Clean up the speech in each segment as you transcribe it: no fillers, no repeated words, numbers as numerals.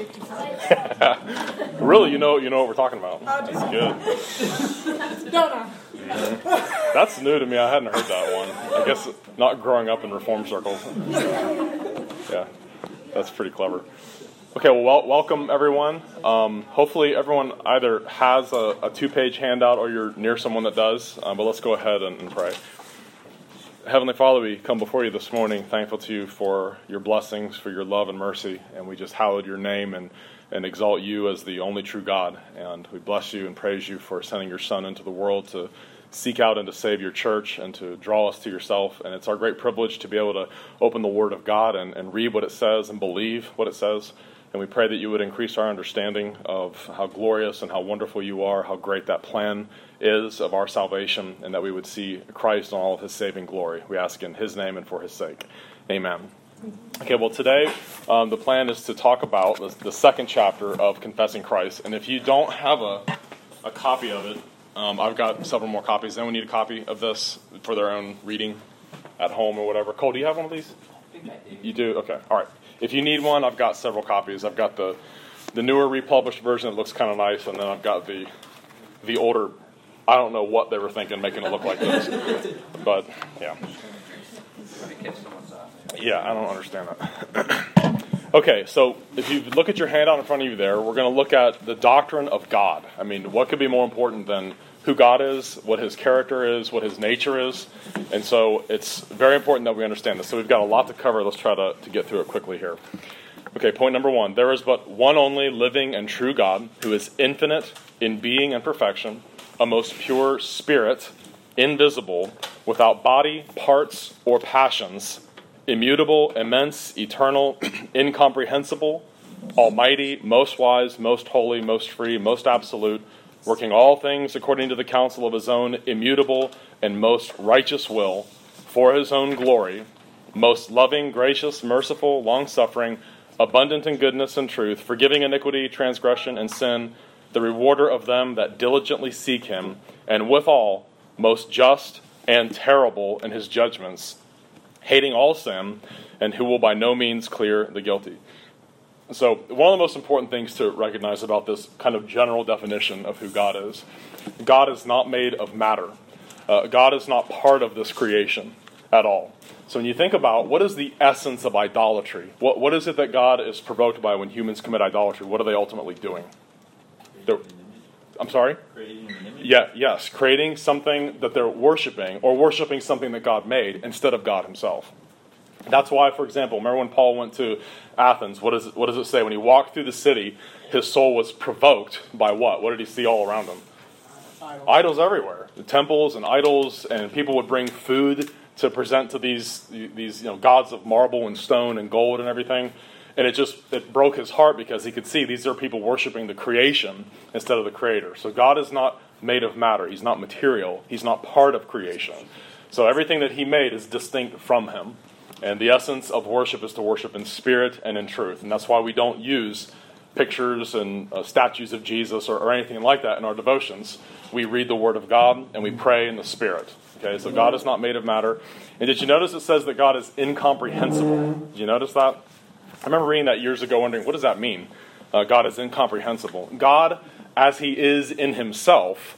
Really, you know what we're talking about. That's good. No. That's new to me. I hadn't heard that one. I guess not growing up in reform circles. Yeah, that's pretty clever. Okay, well, welcome everyone. Hopefully everyone either has a 2-page handout or you're near someone that does, but let's go ahead and pray. Heavenly Father, we come before you this morning, thankful to you for your blessings, for your love and mercy, and we just hallowed your name and exalt you as the only true God. And we bless you and praise you for sending your Son into the world to seek out and to save your church and to draw us to yourself. And it's our great privilege to be able to open the Word of God and read what it says and believe what it says. And we pray that you would increase our understanding of how glorious and how wonderful you are, how great that plan is of our salvation, and that we would see Christ in all of his saving glory. We ask in his name and for his sake. Amen. Okay, well, today the plan is to talk about the second chapter of Confessing Christ. And if you don't have a copy of it, I've got several more copies. Anyone need a copy of this for their own reading at home or whatever? Cole, do you have one of these? I think I do. You do? Okay, all right. If you need one, I've got several copies. I've got the newer republished version that looks kind of nice, and then I've got the older. I don't know what they were thinking, making it look like this, but yeah. Yeah, I don't understand that. Okay, so if you look at your handout in front of you there, we're going to look at the doctrine of God. I mean, what could be more important than who God is, what his character is, what his nature is? And so it's very important that we understand this. So we've got a lot to cover. Let's try to get through it quickly here. Okay, point number 1. There is but one only living and true God who is infinite in being and perfection, a most pure spirit, invisible, without body, parts, or passions, immutable, immense, eternal, incomprehensible, almighty, most wise, most holy, most free, most absolute, working all things according to the counsel of his own immutable and most righteous will, for his own glory, most loving, gracious, merciful, long-suffering, abundant in goodness and truth, forgiving iniquity, transgression, and sin, the rewarder of them that diligently seek him, and withal most just and terrible in his judgments, hating all sin, and who will by no means clear the guilty. So one of the most important things to recognize about this kind of general definition of who God is not made of matter. God is not part of this creation at all. So when you think about what is the essence of idolatry, what is it that God is provoked by when humans commit idolatry? What are they ultimately doing? I'm sorry? Creating an image? Yes, creating something that they're worshiping, or worshiping something that God made instead of God himself. That's why, for example, remember when Paul went to Athens, what does it say? When he walked through the city, his soul was provoked by what? What did he see all around him? Idols everywhere. The temples and idols, and people would bring food to present to these gods of marble and stone and gold and everything. And it broke his heart because he could see these are people worshiping the creation instead of the creator. So God is not made of matter. He's not material. He's not part of creation. So everything that he made is distinct from him. And the essence of worship is to worship in spirit and in truth. And that's why we don't use pictures and statues of Jesus or anything like that in our devotions. We read the Word of God and we pray in the Spirit. Okay, so God is not made of matter. And did you notice it says that God is incomprehensible? Did you notice that? I remember reading that years ago wondering, what does that mean? God is incomprehensible. God as he is in himself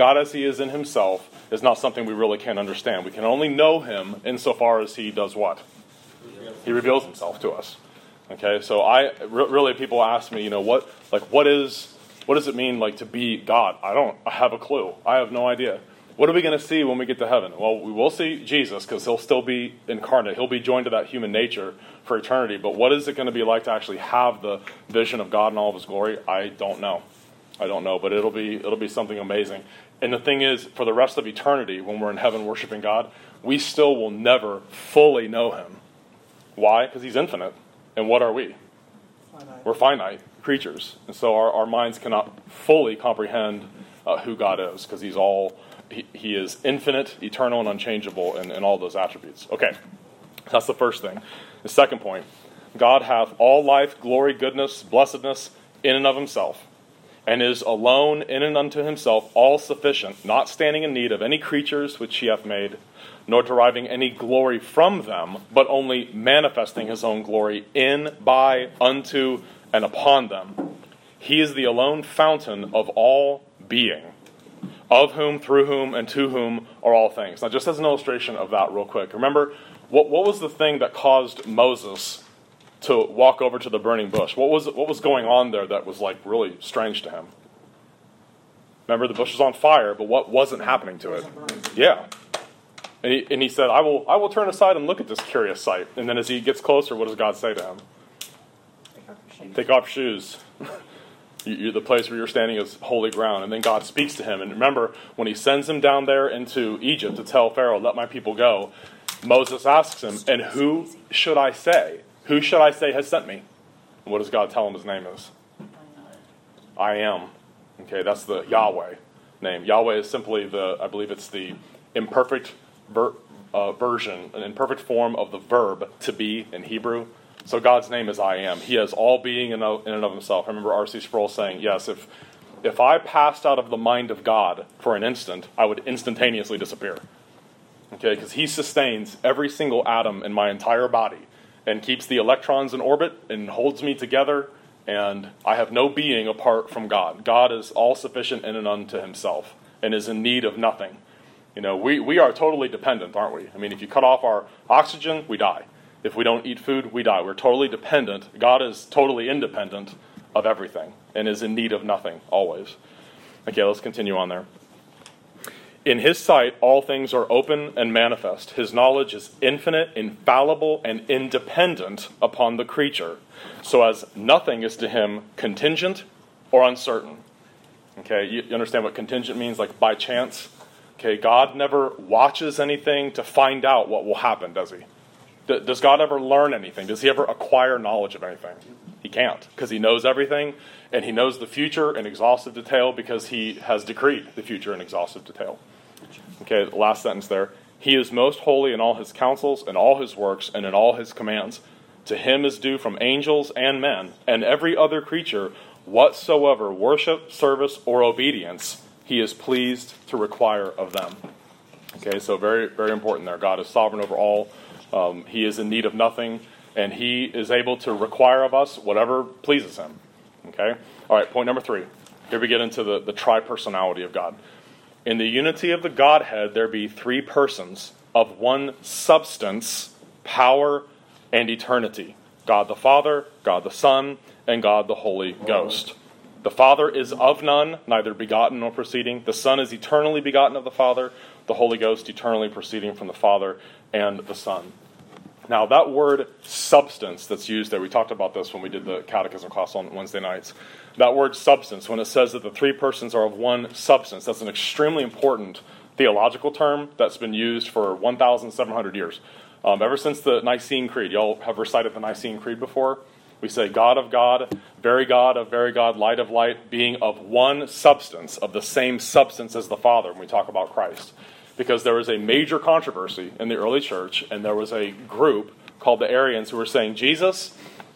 is not something we really can understand. We can only know him insofar as he does what? He reveals himself to us. Okay, so really people ask me, what does it mean to be God? I have a clue. I have no idea. What are we going to see when we get to heaven? Well, we will see Jesus because he'll still be incarnate. He'll be joined to that human nature for eternity. But what is it going to be like to actually have the vision of God in all of his glory? I don't know. But it'll be something amazing. And the thing is, for the rest of eternity, when we're in heaven worshiping God, we still will never fully know him. Why? Because he's infinite. And what are we? Finite. We're finite creatures. And so our minds cannot fully comprehend who God is, because he is infinite, eternal, and unchangeable in all those attributes. Okay, that's the first thing. The second point, God hath all life, glory, goodness, blessedness in and of himself, and is alone in and unto himself all sufficient, not standing in need of any creatures which he hath made, nor deriving any glory from them, but only manifesting his own glory in, by, unto, and upon them. He is the alone fountain of all being, of whom, through whom, and to whom are all things. Now, just as an illustration of that real quick, remember, what was the thing that caused Moses to walk over to the burning bush? What was going on there that was like really strange to him? Remember, the bush was on fire, but what wasn't happening to it? Yeah. And he said, I will turn aside and look at this curious sight. And then as he gets closer, what does God say to him? Take off your shoes. The place where you're standing is holy ground. And then God speaks to him. And remember, when he sends him down there into Egypt to tell Pharaoh, let my people go, Moses asks him, and who should I say? Who should I say has sent me? And what does God tell him his name is? I am. Okay, that's the Yahweh name. Yahweh is simply I believe it's the imperfect version, an imperfect form of the verb to be in Hebrew. So God's name is I am. He has all being in and of himself. I remember R.C. Sproul saying, yes, if I passed out of the mind of God for an instant, I would instantaneously disappear. Okay, because he sustains every single atom in my entire body and keeps the electrons in orbit and holds me together, and I have no being apart from God. God is all-sufficient in and unto himself and is in need of nothing. You know, we are totally dependent, aren't we? I mean, if you cut off our oxygen, we die. If we don't eat food, we die. We're totally dependent. God is totally independent of everything and is in need of nothing, always. Okay, let's continue on there. In his sight, all things are open and manifest. His knowledge is infinite, infallible, and independent upon the creature, so as nothing is to him contingent or uncertain. Okay, you understand what contingent means, like by chance? Okay, God never watches anything to find out what will happen, does he? Does God ever learn anything? Does he ever acquire knowledge of anything? He can't, because he knows everything, and he knows the future in exhaustive detail because he has decreed the future in exhaustive detail. Okay, the last sentence there. He is most holy in all his counsels and all his works and in all his commands. To him is due from angels and men and every other creature whatsoever worship, service, or obedience he is pleased to require of them. Okay, so very, very important there. God is sovereign over all. He is in need of nothing, and he is able to require of us whatever pleases him. Okay? All right, point number 3. Here we get into the tri-personality of God. In the unity of the Godhead, there be 3 persons of one substance, power, and eternity. God the Father, God the Son, and God the Holy Ghost. The Father is of none, neither begotten nor proceeding. The Son is eternally begotten of the Father. The Holy Ghost eternally proceeding from the Father and the Son. Now, that word substance that's used there, we talked about this when we did the catechism class on Wednesday nights. That word substance, when it says that the 3 persons are of one substance, that's an extremely important theological term that's been used for 1,700 years. Ever since the Nicene Creed. Y'all have recited the Nicene Creed before? We say God of God, very God of very God, light of light, being of one substance, of the same substance as the Father when we talk about Christ. Because there was a major controversy in the early church, and there was a group called the Arians who were saying Jesus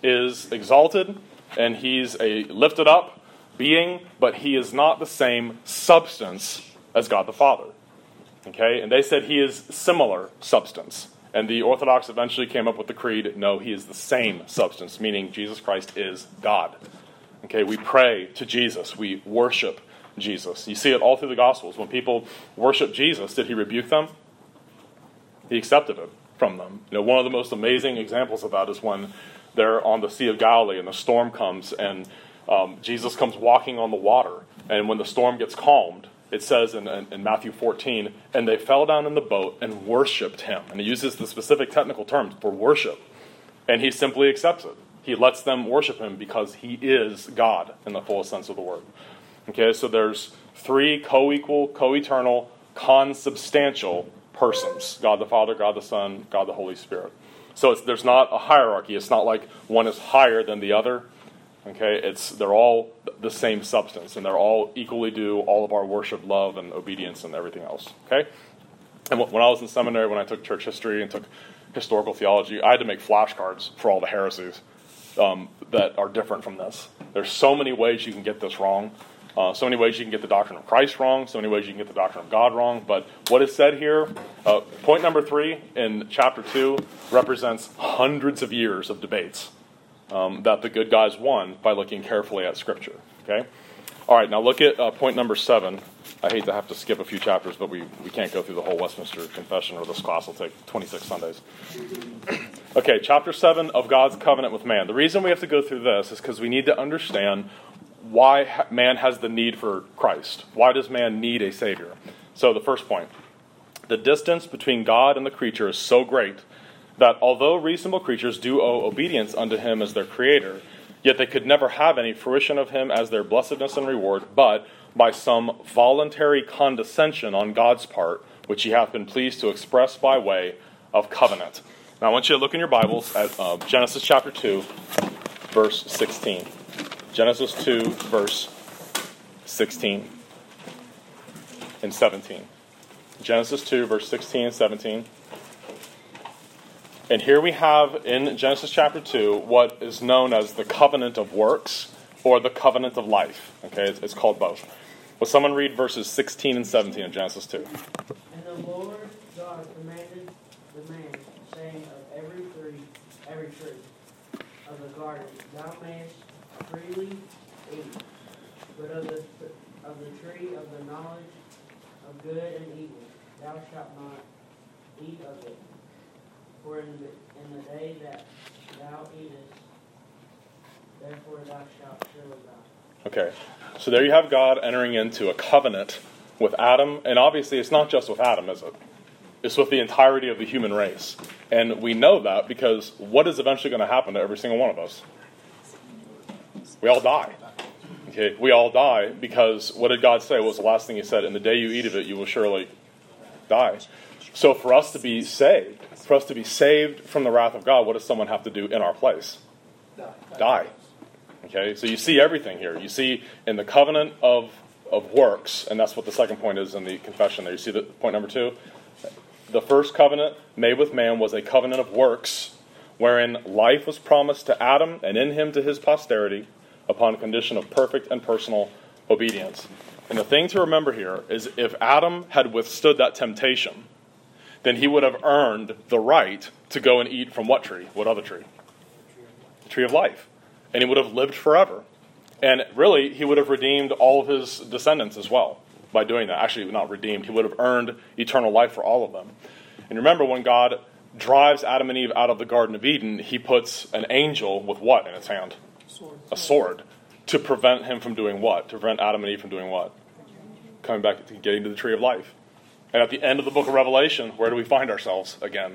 is exalted, and he's a lifted up being, but he is not the same substance as God the Father. Okay? And they said he is similar substance. And the Orthodox eventually came up with the creed, no, he is the same substance, meaning Jesus Christ is God. Okay, we pray to Jesus. We worship Jesus. You see it all through the Gospels. When people worship Jesus, did he rebuke them? He accepted it from them. You know, one of the most amazing examples of that is when they're on the Sea of Galilee and the storm comes and Jesus comes walking on the water. And when the storm gets calmed, it says in Matthew 14, and they fell down in the boat and worshipped him. And he uses the specific technical terms for worship. And he simply accepts it. He lets them worship him because he is God in the fullest sense of the word. Okay, so there's 3 co-equal, co-eternal, consubstantial persons. God the Father, God the Son, God the Holy Spirit. So there's not a hierarchy. It's not like one is higher than the other. Okay, they're all the same substance, and they're all equally due all of our worship, love, and obedience, and everything else. Okay, and when I was in seminary, when I took church history and took historical theology, I had to make flashcards for all the heresies that are different from this. There's so many ways you can get this wrong. So many ways you can get the doctrine of Christ wrong. So many ways you can get the doctrine of God wrong. But what is said here, point number 3 in chapter 2 represents hundreds of years of debates that the good guys won by looking carefully at Scripture. Okay? All right, now look at point number 7. I hate to have to skip a few chapters, but we can't go through the whole Westminster Confession, or this class will take 26 Sundays. Okay, chapter 7 of God's covenant with man. The reason we have to go through this is because we need to understand why man has the need for Christ. Why does man need a Savior? So the first point, the distance between God and the creature is so great that although reasonable creatures do owe obedience unto him as their creator, yet they could never have any fruition of him as their blessedness and reward, but by some voluntary condescension on God's part, which he hath been pleased to express by way of covenant. Now I want you to look in your Bibles at Genesis chapter 2, verse 16. Genesis 2, verse 16 and 17. Genesis 2, verse 16 and 17. And here we have in Genesis chapter 2 what is known as the covenant of works or the covenant of life. Okay, it's called both. Will someone read verses 16 and 17 of Genesis 2? And the Lord God commanded the man, saying, of every tree of the garden thou mayest freely eat, but of the tree of the knowledge of good and evil thou shalt not eat of it. For in the day that thou eatest, therefore thou shalt surely die. Okay, so there you have God entering into a covenant with Adam, and obviously it's not just with Adam, is it? It's with the entirety of the human race. And we know that because what is eventually going to happen to every single one of us? We all die. Okay, we all die because what did God say? What was the last thing he said? In the day you eat of it, you will surely die. So for us to be saved from the wrath of God, what does someone have to do in our place? Die. Okay, so you see everything here. You see in the covenant of works, and that's what the second point is in the confession there. You see point number 2? The first covenant made with man was a covenant of works, wherein life was promised to Adam and in him to his posterity upon condition of perfect and personal obedience. And the thing to remember here is if Adam had withstood that temptation, then he would have earned the right to go and eat from what tree? What other tree? The tree of life. And he would have lived forever. And really, he would have redeemed all of his descendants as well by doing that. Actually, not redeemed. He would have earned eternal life for all of them. And remember, when God drives Adam and Eve out of the Garden of Eden, he puts an angel with what in its hand? A sword. To prevent him from doing what? To prevent Adam and Eve from doing what? Coming back to getting to the tree of life. And at the end of the book of Revelation, where do we find ourselves again?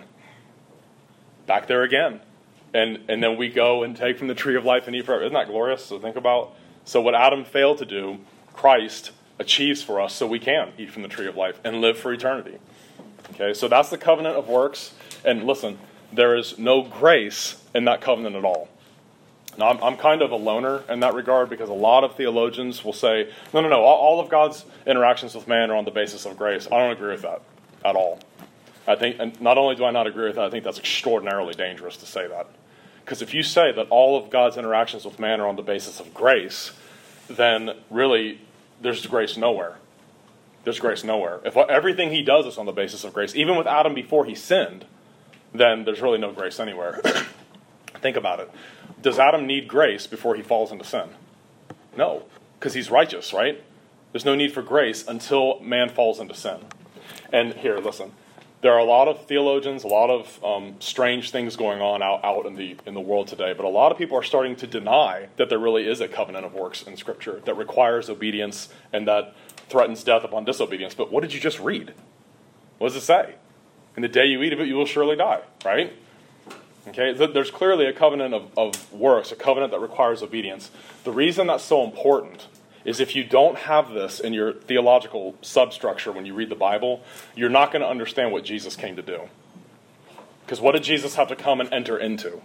Back there again. And then we go and take from the tree of life and eat forever. Isn't that glorious to think about? So what Adam failed to do, Christ achieves for us so we can eat from the tree of life and live for eternity. Okay, so that's the covenant of works. And listen, there is no grace in that covenant at all. Now, I'm kind of a loner in that regard because a lot of theologians will say, no, all of God's interactions with man are on the basis of grace. I don't agree with that at all. I think, and not only do I not agree with that, I think that's extraordinarily dangerous to say that. Because if you say that all of God's interactions with man are on the basis of grace, then really there's grace nowhere. There's grace nowhere. If everything he does is on the basis of grace, even with Adam before he sinned, then there's really no grace anywhere. Think about it. Does Adam need grace before he falls into sin? No, because he's righteous, right? There's no need for grace until man falls into sin. And here, listen. There are a lot of theologians, a lot of strange things going on out in the world today, but a lot of people are starting to deny that there really is a covenant of works in Scripture that requires obedience and that threatens death upon disobedience. But what did you just read? What does it say? In the day you eat of it, you will surely die, right? Okay, there's clearly a covenant of works, a covenant that requires obedience. The reason that's so important is if you don't have this in your theological substructure when you read the Bible, you're not going to understand what Jesus came to do. Because what did Jesus have to come and enter into?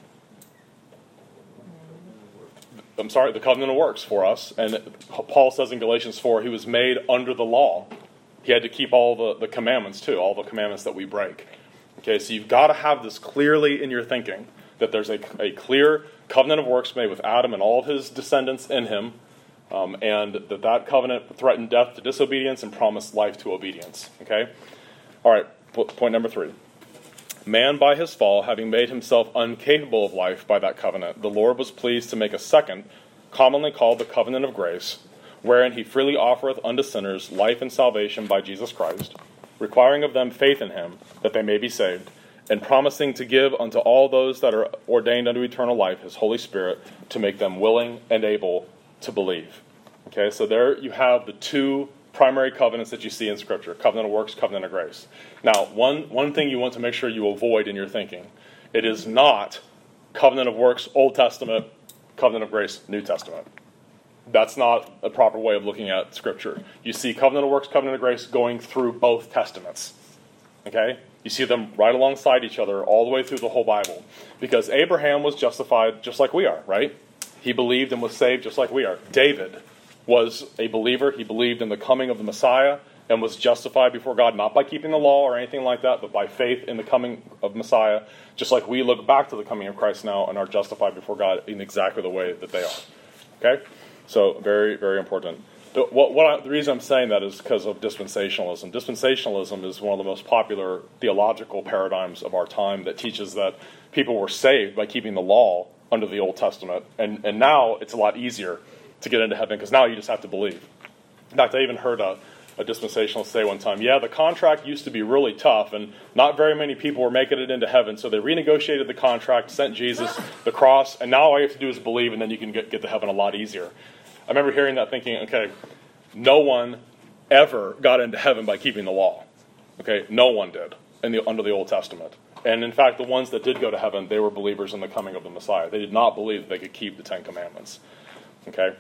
The covenant of works for us. And Paul says in Galatians 4, he was made under the law. He had to keep all the commandments too, all the commandments that we break. Okay, so you've got to have this clearly in your thinking, that there's a clear covenant of works made with Adam and all of his descendants in him, and that covenant threatened death to disobedience and promised life to obedience. Okay? All right, point number 3. Man by his fall, having made himself incapable of life by that covenant, the Lord was pleased to make a second, commonly called the covenant of grace, wherein he freely offereth unto sinners life and salvation by Jesus Christ, requiring of them faith in him, that they may be saved, and promising to give unto all those that are ordained unto eternal life his Holy Spirit, to make them willing and able to believe. Okay, so there you have the two primary covenants that you see in Scripture: covenant of works, covenant of grace. Now, one thing you want to make sure you avoid in your thinking: it is not covenant of works, Old Testament, covenant of grace, New Testament. That's not a proper way of looking at Scripture. You see covenant of works, covenant of grace going through both Testaments. Okay? You see them right alongside each other all the way through the whole Bible. Because Abraham was justified just like we are, right? He believed and was saved just like we are. David was a believer. He believed in the coming of the Messiah and was justified before God, not by keeping the law or anything like that, but by faith in the coming of Messiah, just like we look back to the coming of Christ now and are justified before God in exactly the way that they are. Okay? So, very, very important. The reason I'm saying that is because of dispensationalism. Dispensationalism is one of the most popular theological paradigms of our time that teaches that people were saved by keeping the law under the Old Testament. And now it's a lot easier to get into heaven because now you just have to believe. In fact, I even heard a dispensationalist say one time, yeah, the contract used to be really tough and not very many people were making it into heaven, so they renegotiated the contract, sent Jesus, the cross, and now all you have to do is believe and then you can get to heaven a lot easier. I remember hearing that thinking, okay, no one ever got into heaven by keeping the law. Okay, no one did under the Old Testament. And in fact, the ones that did go to heaven, they were believers in the coming of the Messiah. They did not believe that they could keep the Ten Commandments. Okay?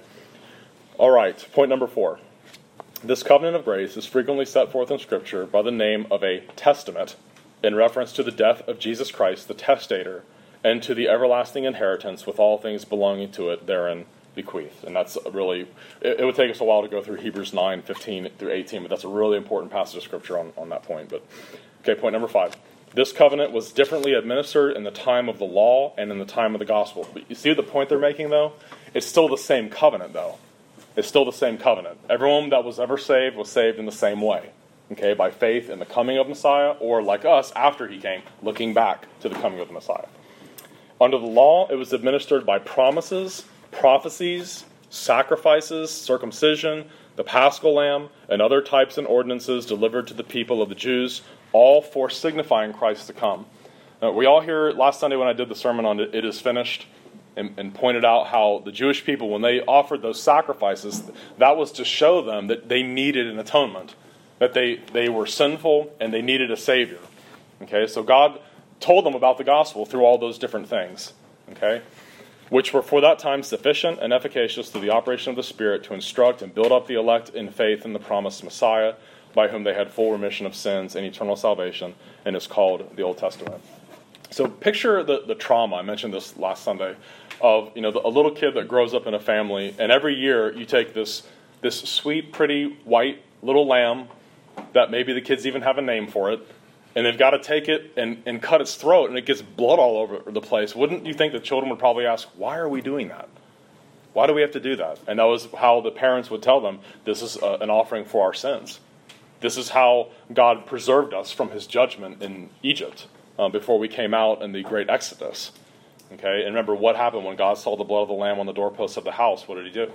All right, point number 4. This covenant of grace is frequently set forth in Scripture by the name of a testament in reference to the death of Jesus Christ, the testator, and to the everlasting inheritance with all things belonging to it therein bequeathed. And that's really, it would take us a while to go through Hebrews 9, 15 through 18, but that's a really important passage of Scripture on that point. But okay, point number 5. This covenant was differently administered in the time of the law and in the time of the gospel. But you see the point they're making, though? It's still the same covenant, though. It's still the same covenant. Everyone that was ever saved was saved in the same way. Okay, by faith in the coming of Messiah, or like us, after he came, looking back to the coming of the Messiah. Under the law, it was administered by promises, prophecies, sacrifices, circumcision, the Paschal Lamb, and other types and ordinances delivered to the people of the Jews, all for signifying Christ to come. We all hear last Sunday when I did the sermon on It Is Finished, and pointed out how the Jewish people, when they offered those sacrifices, that was to show them that they needed an atonement, that they were sinful and they needed a Savior. Okay, so God told them about the gospel through all those different things, okay, which were for that time sufficient and efficacious through the operation of the Spirit to instruct and build up the elect in faith in the promised Messiah, by whom they had full remission of sins and eternal salvation, and is called the Old Testament. So picture the trauma, I mentioned this last Sunday, of a little kid that grows up in a family, and every year you take this sweet, pretty, white little lamb that maybe the kids even have a name for it, and they've got to take it and cut its throat, and it gets blood all over the place. Wouldn't you think the children would probably ask, why are we doing that? Why do we have to do that? And that was how the parents would tell them, this is an offering for our sins. This is how God preserved us from his judgment in Egypt before we came out in the great Exodus. Okay, and remember what happened when God saw the blood of the lamb on the doorposts of the house. What did he do?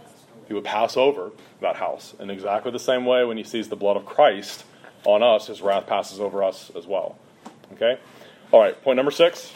He would pass over that house. In exactly the same way, when he sees the blood of Christ on us, his wrath passes over us as well. Okay? All right, point number 6.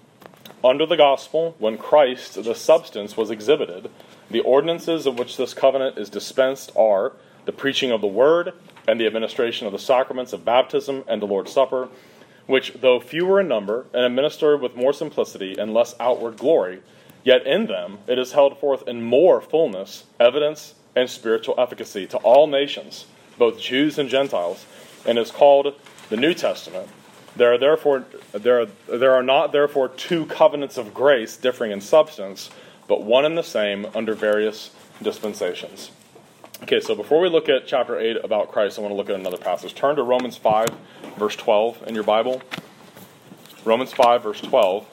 Under the gospel, when Christ, the substance, was exhibited, the ordinances of which this covenant is dispensed are the preaching of the word and the administration of the sacraments of baptism and the Lord's Supper, which, though fewer in number and administered with more simplicity and less outward glory, yet in them it is held forth in more fullness, evidence, and spiritual efficacy to all nations, both Jews and Gentiles, and is called the New Testament. There are not therefore two covenants of grace differing in substance, but one and the same under various dispensations. Okay, so before we look at chapter 8 about Christ, I want to look at another passage. Turn to Romans 5, verse 12 in your Bible. Romans 5, verse 12.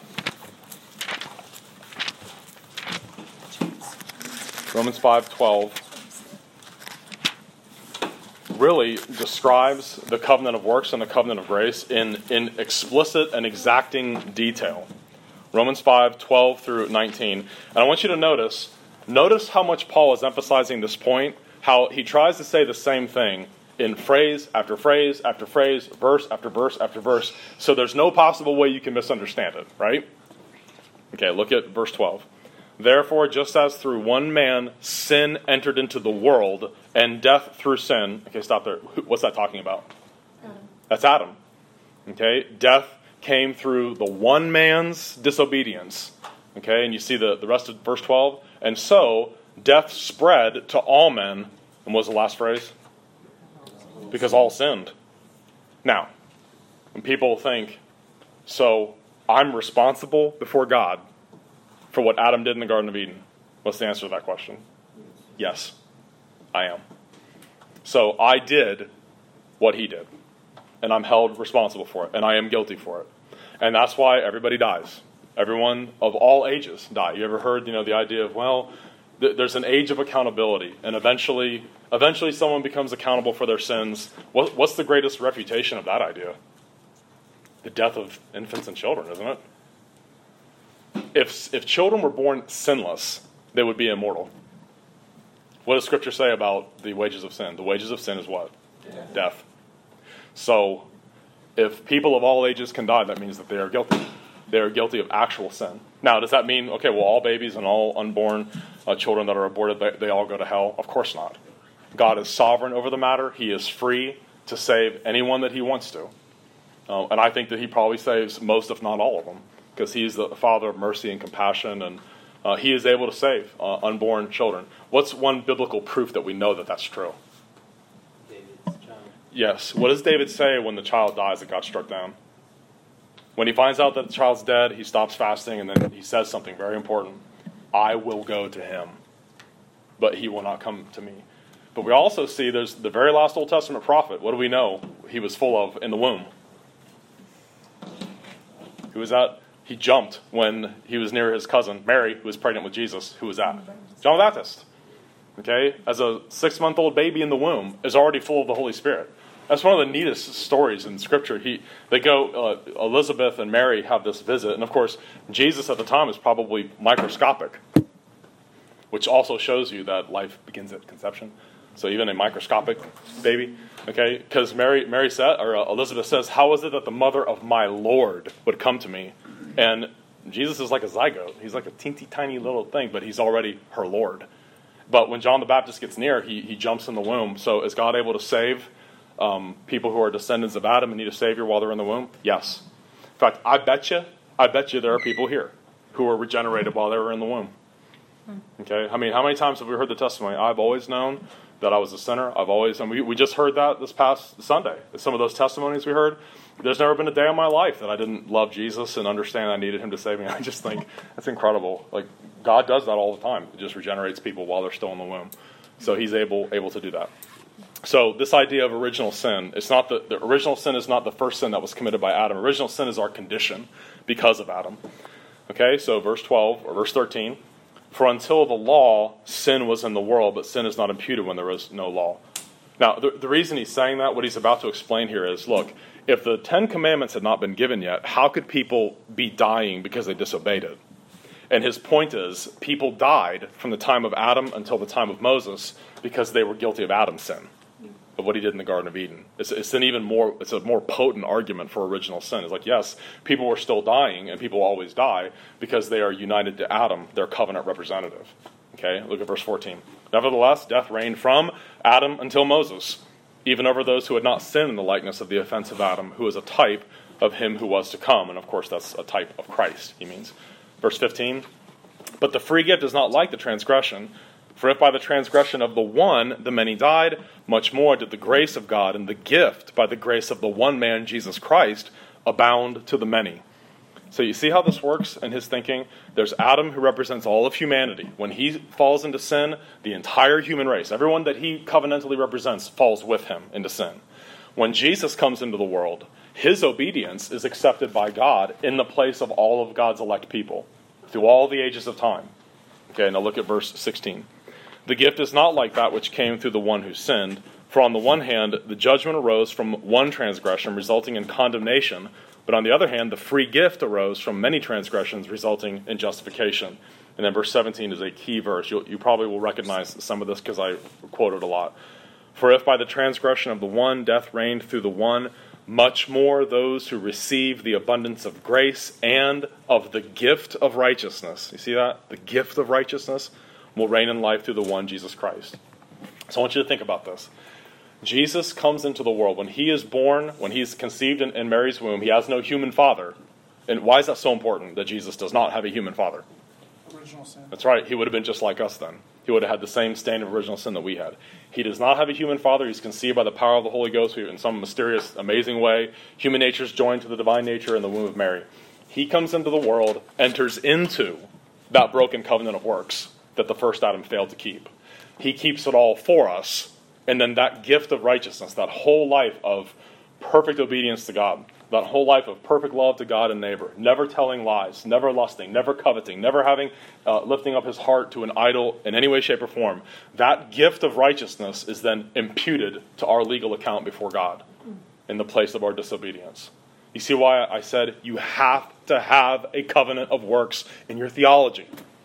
Romans 5:12. really describes the covenant of works and the covenant of grace in explicit and exacting detail. Romans 5:12 through 19. And I want you to notice how much Paul is emphasizing this point, how he tries to say the same thing in phrase after phrase after phrase, verse after verse after verse, so there's no possible way you can misunderstand it, right? Okay, look at verse 12. Therefore, just as through one man sin entered into the world, and death through sin. Okay, stop there. What's that talking about? That's Adam. Okay, death came through the one man's disobedience. Okay, and you see the rest of verse 12. And so, death spread to all men. And what was the last phrase? Because all sinned. Now, when people think, so I'm responsible before God for what Adam did in the Garden of Eden, what's the answer to that question? Yes, I am. So I did what he did, and I'm held responsible for it, and I am guilty for it. And that's why everybody dies. Everyone of all ages die. You ever heard, the idea of, well, there's an age of accountability, and eventually someone becomes accountable for their sins. What's the greatest refutation of that idea? The death of infants and children, isn't it? If children were born sinless, they would be immortal. What does Scripture say about the wages of sin? The wages of sin is what? Death. So, if people of all ages can die, that means that they are guilty. They are guilty of actual sin. Now, does that mean, okay, well, all babies and all unborn children that are aborted, they all go to hell? Of course not. God is sovereign over the matter. He is free to save anyone that he wants to. And I think that he probably saves most, if not all of them, because he is the Father of mercy and compassion, and he is able to save unborn children. What's one biblical proof that we know that that's true? David's child. Yes. What does David say when the child dies that got struck down? When he finds out that the child's dead, he stops fasting, and then he says something very important. I will go to him, but he will not come to me. But we also see there's the very last Old Testament prophet. What do we know he was full of in the womb? Who was that? He jumped when he was near his cousin, Mary, who was pregnant with Jesus. Who was that? John the Baptist. Okay? As a 6-month-old baby in the womb is already full of the Holy Spirit. That's one of the neatest stories in Scripture. Elizabeth and Mary have this visit. And of course, Jesus at the time is probably microscopic, which also shows you that life begins at conception. So even a microscopic baby, okay? Because Elizabeth says, how is it that the mother of my Lord would come to me? And Jesus is like a zygote. He's like a teensy tiny little thing, but he's already her Lord. But when John the Baptist gets near, he jumps in the womb. So is God able to save people who are descendants of Adam and need a Savior while they're in the womb? Yes. In fact, I bet you there are people here who were regenerated while they were in the womb. Okay? I mean, how many times have we heard the testimony? I've always known that I was a sinner. We just heard that this past Sunday. Some of those testimonies we heard. There's never been a day in my life that I didn't love Jesus and understand I needed him to save me. I just think that's incredible. Like, God does that all the time. He just regenerates people while they're still in the womb. So he's able to do that. So this idea of original sin, it's not the original sin is not the first sin that was committed by Adam. Original sin is our condition because of Adam. Okay, so verse 12 or verse 13. For until the law, sin was in the world, but sin is not imputed when there is no law. Now, the reason he's saying that, what he's about to explain here is, look, if the 10 Commandments had not been given yet, how could people be dying because they disobeyed it? And his point is, people died from the time of Adam until the time of Moses because they were guilty of Adam's sin, of what he did in the Garden of Eden. It's a more potent argument for original sin. It's like, yes, people were still dying, and people always die because they are united to Adam, their covenant representative. Okay, look at verse 14. Nevertheless, death reigned from Adam until Moses, even over those who had not sinned in the likeness of the offense of Adam, who is a type of him who was to come. And of course, that's a type of Christ, he means. Verse 15. But the free gift is not like the transgression. For if by the transgression of the one the many died, much more did the grace of God and the gift by the grace of the one man, Jesus Christ, abound to the many. So you see how this works in his thinking? There's Adam, who represents all of humanity. When he falls into sin, the entire human race, everyone that he covenantally represents, falls with him into sin. When Jesus comes into the world, his obedience is accepted by God in the place of all of God's elect people through all the ages of time. Okay, now look at verse 16. The gift is not like that which came through the one who sinned, For on the one hand, the judgment arose from one transgression, resulting in condemnation, but on the other hand, the free gift arose from many transgressions, resulting in justification. And then verse 17 is a key verse. You probably will recognize some of this because I quote it a lot. For if by the transgression of the one death reigned through the one, much more those who receive the abundance of grace and of the gift of righteousness, you see that? The gift of righteousness will reign in life through the one, Jesus Christ. So I want you to think about this. Jesus comes into the world. When he is born, when he's conceived in Mary's womb, he has no human father. And why is that so important, that Jesus does not have a human father? Original sin. That's right. He would have been just like us then. He would have had the same stain of original sin that we had. He does not have a human father. He's conceived by the power of the Holy Ghost in some mysterious, amazing way. Human nature is joined to the divine nature in the womb of Mary. He comes into the world, enters into that broken covenant of works that the first Adam failed to keep. He keeps it all for us. And then that gift of righteousness, that whole life of perfect obedience to God, that whole life of perfect love to God and neighbor, never telling lies, never lusting, never coveting, never having lifting up his heart to an idol in any way, shape, or form, that gift of righteousness is then imputed to our legal account before God in the place of our disobedience. You see why I said you have to have a covenant of works in your theology.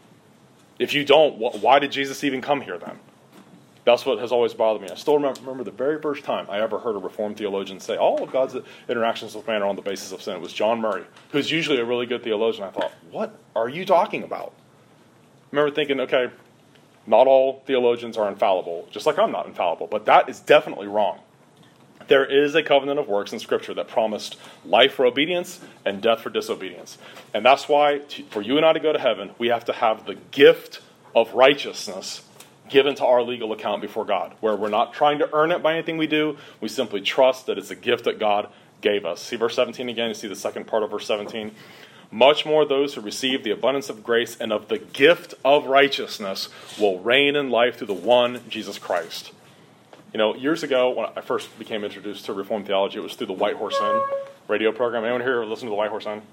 If you don't, why did Jesus even come here then? That's what has always bothered me. I still remember the very first time I ever heard a Reformed theologian say all of God's interactions with man are on the basis of sin. It was John Murray, who's usually a really good theologian. I thought, what are you talking about? I remember thinking, okay, not all theologians are infallible, just like I'm not infallible, but that is definitely wrong. There is a covenant of works in Scripture that promised life for obedience and death for disobedience. And that's why, for you and I to go to heaven, we have to have the gift of righteousness given to our legal account before God, where we're not trying to earn it by anything we do. We simply trust that it's a gift that God gave us. See verse 17 again. You see the second part of verse 17. Much more those who receive the abundance of grace and of the gift of righteousness will reign in life through the one, Jesus Christ. You know, years ago, when I first became introduced to Reformed theology, it was through the White Horse Inn radio program. Anyone here listen to the White Horse Inn?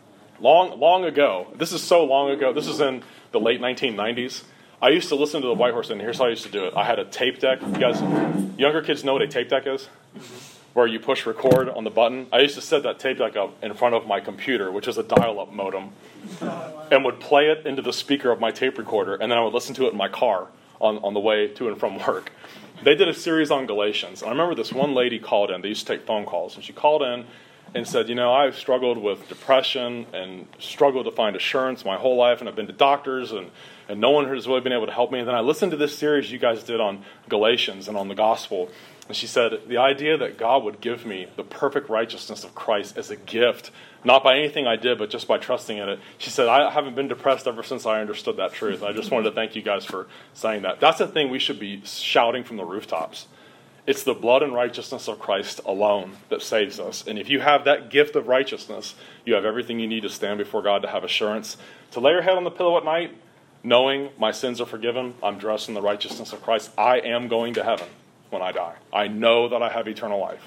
Long ago. This is so long ago. This is in the late 1990s. I used to listen to the White Horse Inn. Here's how I used to do it. I had a tape deck. You guys, younger kids know what a tape deck is? Where you push record on the button. I used to set that tape deck up in front of my computer, which is a dial-up modem, and would play it into the speaker of my tape recorder, and then I would listen to it in my car on the way to and from work. They did a series on Galatians. And I remember this one lady called in. They used to take phone calls. And she called in and said, you know, I've struggled with depression and struggled to find assurance my whole life, and I've been to doctors, and no one has really been able to help me. And then I listened to this series you guys did on Galatians and on the gospel. And she said, the idea that God would give me the perfect righteousness of Christ as a gift, not by anything I did, but just by trusting in it. She said, I haven't been depressed ever since I understood that truth. I just wanted to thank you guys for saying that. That's the thing we should be shouting from the rooftops. It's the blood and righteousness of Christ alone that saves us. And if you have that gift of righteousness, you have everything you need to stand before God to have assurance. To lay your head on the pillow at night, knowing my sins are forgiven, I'm dressed in the righteousness of Christ. I am going to heaven when I die. I know that I have eternal life.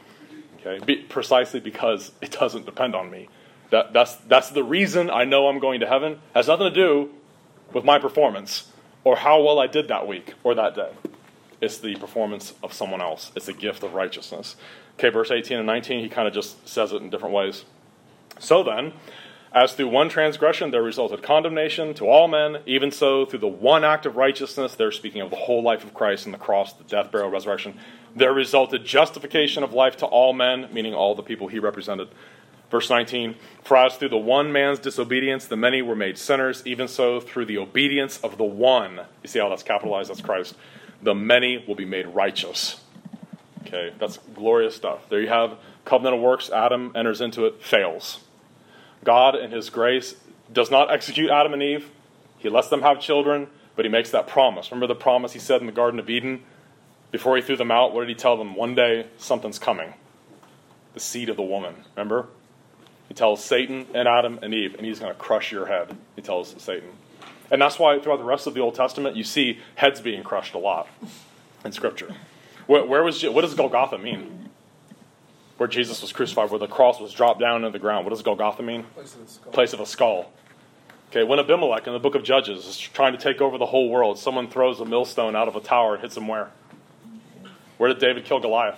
Okay, precisely because it doesn't depend on me. That's the reason I know I'm going to heaven. It has nothing to do with my performance or how well I did that week or that day. It's the performance of someone else. It's a gift of righteousness. Okay, verse 18 and 19, he kind of just says it in different ways. So then, as through one transgression there resulted condemnation to all men, even so through the one act of righteousness, they're speaking of the whole life of Christ and the cross, the death, burial, resurrection, there resulted justification of life to all men, meaning all the people he represented. Verse 19, for as through the one man's disobedience the many were made sinners, even so through the obedience of the one, you see how that's capitalized, that's Christ, the many will be made righteous. Okay, that's glorious stuff. There you have covenant of works. Adam enters into it, fails. God in his grace does not execute Adam and Eve. He lets them have children, but he makes that promise. Remember the promise he said in the Garden of Eden? Before he threw them out, what did he tell them? One day, something's coming. The seed of the woman. Remember? He tells Satan and Adam and Eve, and he's going to crush your head. He tells Satan. And that's why throughout the rest of the Old Testament, you see heads being crushed a lot in Scripture. What does Golgotha mean? Where Jesus was crucified, where the cross was dropped down into the ground. What does Golgotha mean? Place of a skull. Okay, when Abimelech in the book of Judges is trying to take over the whole world, someone throws a millstone out of a tower and hits him where? Where did David kill Goliath?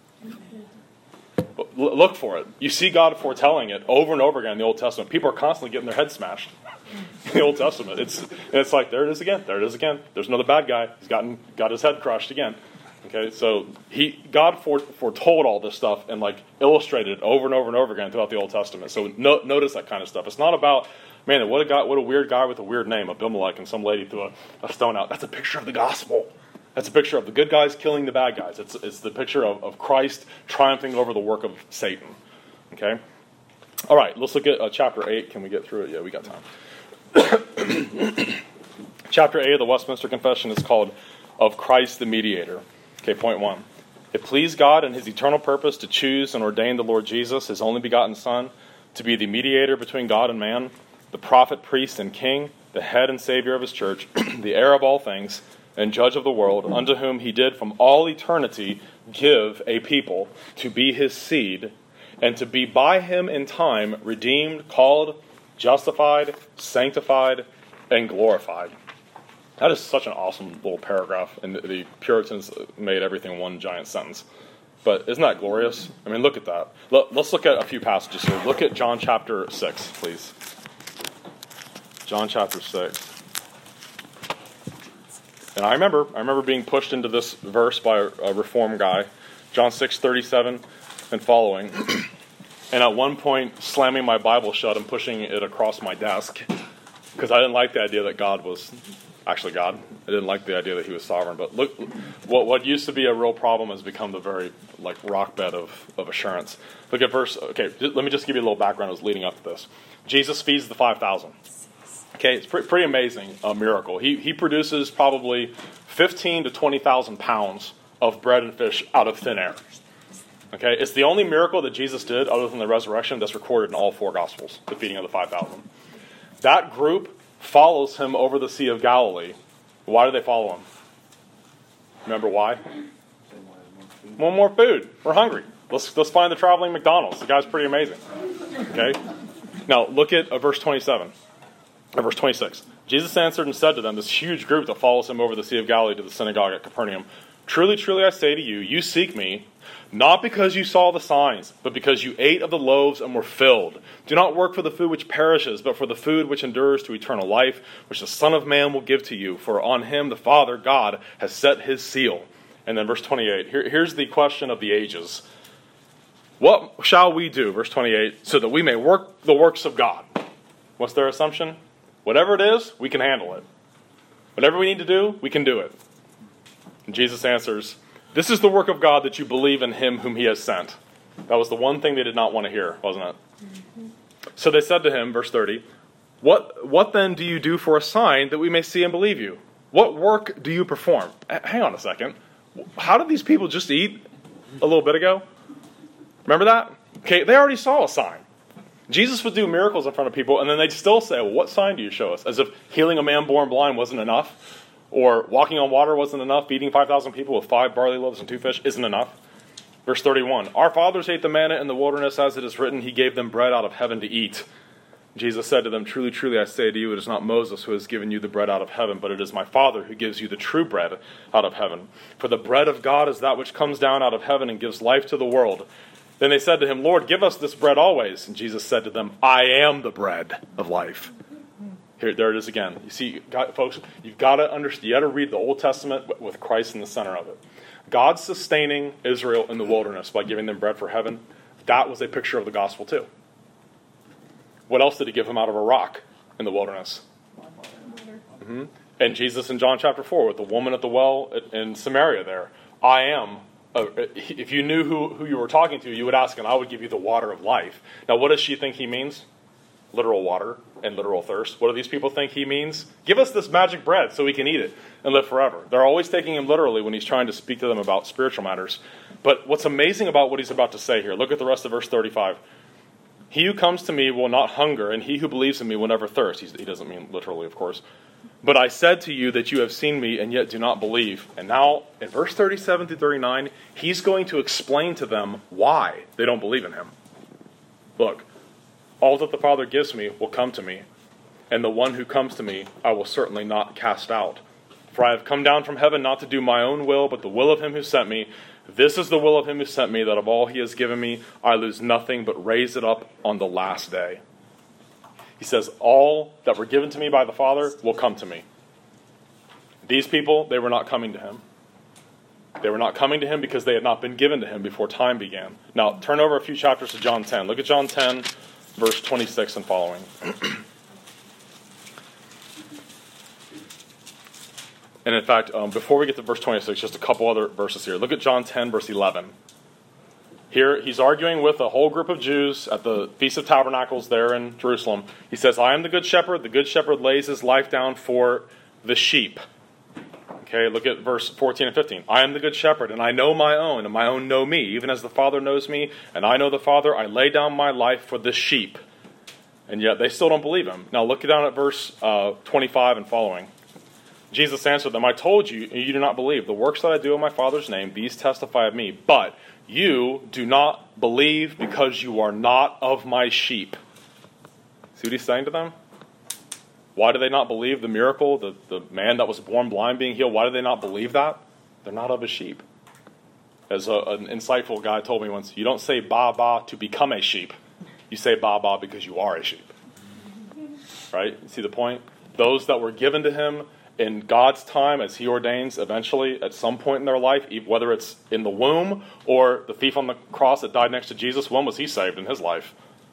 Look for it. You see God foretelling it over and over again in the Old Testament. People are constantly getting their heads smashed in the Old Testament. It's like, there it is again. There it is again. There's another bad guy. He's got his head crushed again. Okay, so God foretold all this stuff and like illustrated it over and over and over again throughout the Old Testament. So notice that kind of stuff. It's not about, man, what a weird guy with a weird name, Abimelech, and some lady threw a stone out. That's a picture of the gospel. That's a picture of the good guys killing the bad guys. It's the picture of Christ triumphing over the work of Satan. Okay? All right, let's look at chapter 8. Can we get through it? Yeah, we got time. Chapter 8 of the Westminster Confession is called Of Christ the Mediator. Okay, point 1. It pleased God in his eternal purpose to choose and ordain the Lord Jesus, his only begotten Son, to be the mediator between God and man, the prophet, priest, and king, the head and savior of his church, the heir of all things, and judge of the world, unto whom he did from all eternity give a people to be his seed, and to be by him in time redeemed, called, justified, sanctified, and glorified. That is such an awesome little paragraph, and the Puritans made everything one giant sentence. But isn't that glorious? I mean, look at that. Let's look at a few passages here. Look at John chapter 6, please. John chapter 6. And I remember being pushed into this verse by a Reformed guy, John 6:37 and following, and at one point slamming my Bible shut and pushing it across my desk because I didn't like the idea that God was actually God. I didn't like the idea that he was sovereign. But look, what used to be a real problem has become the very rock bed of assurance. Look at verse. Okay, let me just give you a little background as leading up to this. Jesus feeds the 5,000. Okay, it's pretty amazing miracle. He produces probably 15 to 20,000 pounds of bread and fish out of thin air. Okay, it's the only miracle that Jesus did other than the resurrection that's recorded in all 4 Gospels, the feeding of the 5,000. That group follows him over the Sea of Galilee. Why do they follow him? Remember why? Want more food. We're hungry. Let's find the traveling McDonald's. The guy's pretty amazing. Okay, now look at verse 27. Verse 26. Jesus answered and said to them, this huge group that follows him over the Sea of Galilee to the synagogue at Capernaum, truly, truly, I say to you, you seek me, not because you saw the signs, but because you ate of the loaves and were filled. Do not work for the food which perishes, but for the food which endures to eternal life, which the Son of Man will give to you. For on him the Father, God, has set his seal. And then verse 28. Here's the question of the ages. What shall we do, verse 28, so that we may work the works of God? What's their assumption? Whatever it is, we can handle it. Whatever we need to do, we can do it. And Jesus answers, this is the work of God, that you believe in him whom he has sent. That was the one thing they did not want to hear, wasn't it? Mm-hmm. So they said to him, verse 30, What then do you do for a sign that we may see and believe you? What work do you perform? Hang on a second. How did these people just eat a little bit ago? Remember that? Okay, they already saw a sign. Jesus would do miracles in front of people, and then they'd still say, well, what sign do you show us? As if healing a man born blind wasn't enough, or walking on water wasn't enough, feeding 5,000 people with 5 barley loaves and 2 fish isn't enough. Verse 31, our fathers ate the manna in the wilderness, as it is written, he gave them bread out of heaven to eat. Jesus said to them, truly, truly, I say to you, it is not Moses who has given you the bread out of heaven, but it is my Father who gives you the true bread out of heaven. For the bread of God is that which comes down out of heaven and gives life to the world. Then they said to him, Lord, give us this bread always. And Jesus said to them, I am the bread of life. There it is again. You see, folks, you've got to understand, you got to read the Old Testament with Christ in the center of it. God sustaining Israel in the wilderness by giving them bread for heaven, that was a picture of the gospel too. What else did he give them out of a rock in the wilderness? Mm-hmm. And Jesus in John chapter 4 with the woman at the well in Samaria there, I am. If you knew who you were talking to, you would ask, and I would give you the water of life. Now, what does she think he means? Literal water and literal thirst. What do these people think he means? Give us this magic bread so we can eat it and live forever. They're always taking him literally when he's trying to speak to them about spiritual matters. But what's amazing about what he's about to say here, look at the rest of verse 35. He who comes to me will not hunger, and he who believes in me will never thirst. He doesn't mean literally, of course. But I said to you that you have seen me and yet do not believe. And now, in verse 37 through 39, he's going to explain to them why they don't believe in him. Look, all that the Father gives me will come to me, and the one who comes to me I will certainly not cast out. For I have come down from heaven not to do my own will, but the will of him who sent me. This is the will of him who sent me, that of all he has given me, I lose nothing, but raise it up on the last day. He says, all that were given to me by the Father will come to me. These people, they were not coming to him. They were not coming to him because they had not been given to him before time began. Now, turn over a few chapters to John 10. Look at John 10, verse 26 and following. And in fact, before we get to verse 26, just a couple other verses here. Look at John 10, verse 11. Here, he's arguing with a whole group of Jews at the Feast of Tabernacles there in Jerusalem. He says, I am the good shepherd. The good shepherd lays his life down for the sheep. Okay, look at verse 14 and 15. I am the good shepherd, and I know my own, and my own know me. Even as the Father knows me, and I know the Father, I lay down my life for the sheep. And yet they still don't believe him. Now look down at verse 25 and following. Jesus answered them, I told you, and you do not believe. The works that I do in my Father's name, these testify of me. But you do not believe because you are not of my sheep. See what he's saying to them? Why do they not believe the miracle, the man that was born blind being healed? Why do they not believe that? They're not of his sheep. As an insightful guy told me once, you don't say ba to become a sheep. You say ba because you are a sheep. Right? See the point? Those that were given to him in God's time, as he ordains eventually at some point in their life, whether it's in the womb or the thief on the cross that died next to Jesus, when was he saved in his life?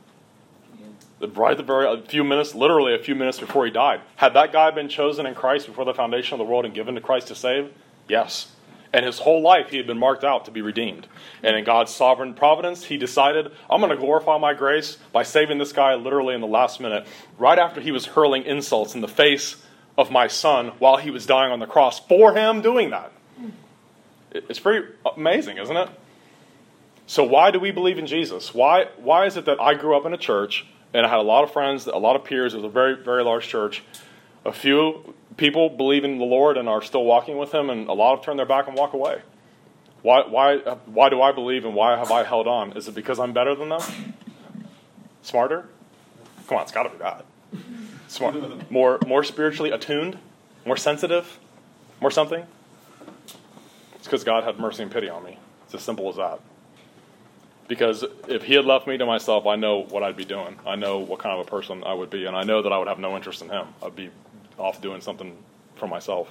Right at a few minutes, literally a few minutes before he died. Had that guy been chosen in Christ before the foundation of the world and given to Christ to save? Yes. And his whole life he had been marked out to be redeemed. And in God's sovereign providence, he decided, I'm going to glorify my grace by saving this guy literally in the last minute, right after he was hurling insults in the face of my son while he was dying on the cross for him doing that. It's pretty amazing, isn't it? So why do we believe in Jesus? Why is it that I grew up in a church and I had a lot of friends, a lot of peers? It was a very, very large church. A few people believe in the Lord and are still walking with him, and a lot have turned their back and walk away. Why do I believe, and why have I held on? Is it because I'm better than them? Smarter? Come on, it's got to be that. Smart, more spiritually attuned, more sensitive, more something. It's because God had mercy and pity on me. It's as simple as that. Because if he had left me to myself, I know what I'd be doing. I know what kind of a person I would be, and I know that I would have no interest in him. I'd be off doing something for myself.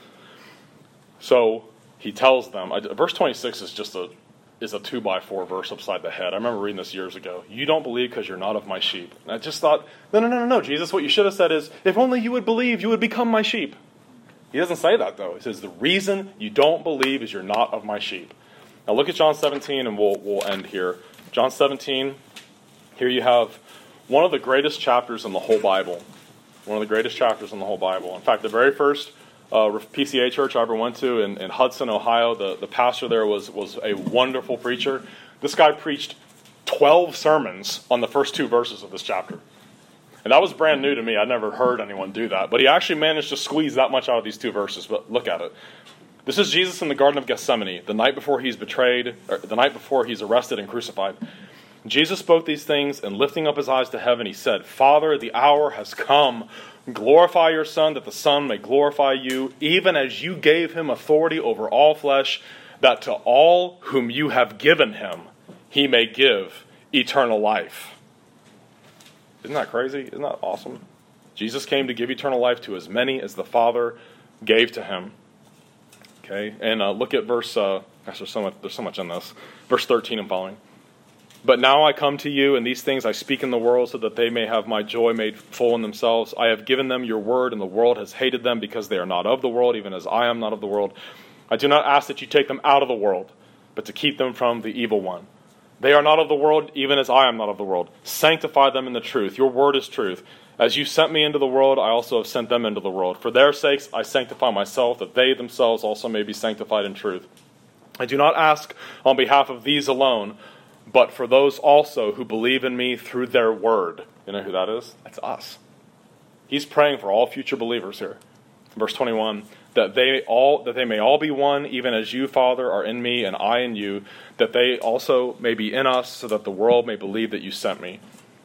So he tells them, verse 26 is just a 2x4 verse upside the head. I remember reading this years ago. You don't believe because you're not of my sheep. And I just thought, no, Jesus, what you should have said is, if only you would believe, you would become my sheep. He doesn't say that, though. He says, the reason you don't believe is you're not of my sheep. Now look at John 17, and we'll end here. John 17, here you have one of the greatest chapters in the whole Bible. One of the greatest chapters in the whole Bible. In fact, the very first PCA church I ever went to in Hudson, Ohio, the pastor there was a wonderful preacher. This guy preached 12 sermons on the first 2 verses of this chapter. And that was brand new to me. I'd never heard anyone do that. But he actually managed to squeeze that much out of these 2 verses. But look at it. This is Jesus in the Garden of Gethsemane, the night before he's betrayed, or the night before he's arrested and crucified. Jesus spoke these things, and lifting up his eyes to heaven, he said, Father, the hour has come. Glorify your Son, that the Son may glorify you, even as you gave him authority over all flesh, that to all whom you have given him, he may give eternal life. Isn't that crazy? Isn't that awesome? Jesus came to give eternal life to as many as the Father gave to him. Okay, and look at verse, there's so much in this. Verse 13 and following. But now I come to you, and these things I speak in the world, so that they may have my joy made full in themselves. I have given them your word, and the world has hated them, because they are not of the world, even as I am not of the world. I do not ask that you take them out of the world, but to keep them from the evil one. They are not of the world, even as I am not of the world. Sanctify them in the truth. Your word is truth. As you sent me into the world, I also have sent them into the world. For their sakes I sanctify myself, that they themselves also may be sanctified in truth. I do not ask on behalf of these alone, but for those also who believe in me through their word. You know who that is? That's us. He's praying for all future believers here. Verse 21, that they may all be one, even as you, Father, are in me and I in you, that they also may be in us, so that the world may believe that you sent me.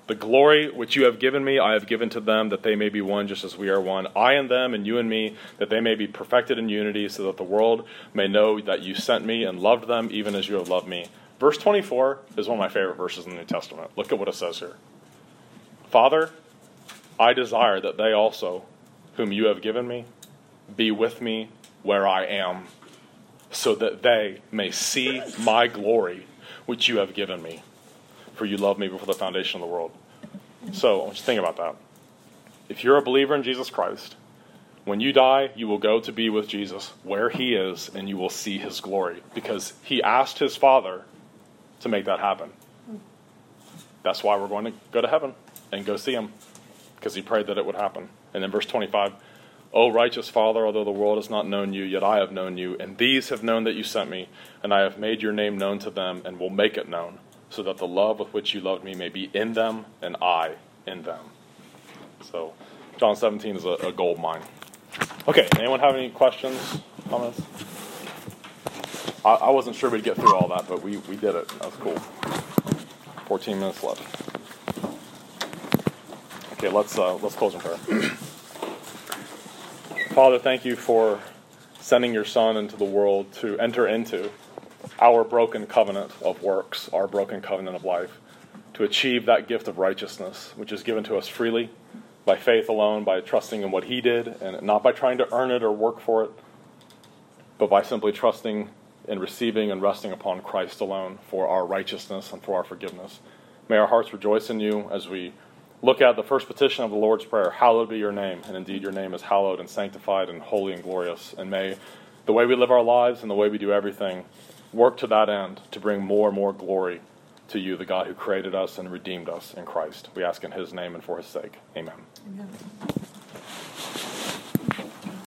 The glory which you have given me, I have given to them, that they may be one just as we are one. I and them, and you and me, that they may be perfected in unity, so that the world may know that you sent me and loved them, even as you have loved me. Verse 24 is one of my favorite verses in the New Testament. Look at what it says here. Father, I desire that they also, whom you have given me, be with me where I am, so that they may see my glory, which you have given me. For you loved me before the foundation of the world. So I want you to think about that. If you're a believer in Jesus Christ, when you die, you will go to be with Jesus where he is, and you will see his glory, because he asked his Father to make that happen. That's why we're going to go to heaven and go see him, because he prayed that it would happen. And then verse 25, O righteous Father, although the world has not known you, yet I have known you, and these have known that you sent me, and I have made your name known to them, and will make it known, so that the love with which you loved me may be in them, and I in them. So, John 17 is a gold mine. Okay, anyone have any questions, comments? I wasn't sure we'd get through all that, but we did it. That was cool. 14 minutes left. Okay, let's close in prayer. Father, thank you for sending your Son into the world to enter into our broken covenant of works, our broken covenant of life, to achieve that gift of righteousness, which is given to us freely, by faith alone, by trusting in what he did, and not by trying to earn it or work for it, but by simply trusting and receiving and resting upon Christ alone for our righteousness and for our forgiveness. May our hearts rejoice in you as we look at the first petition of the Lord's Prayer, hallowed be your name, and indeed your name is hallowed and sanctified and holy and glorious, and may the way we live our lives and the way we do everything work to that end, to bring more and more glory to you, the God who created us and redeemed us in Christ. We ask in his name and for his sake. Amen. Amen.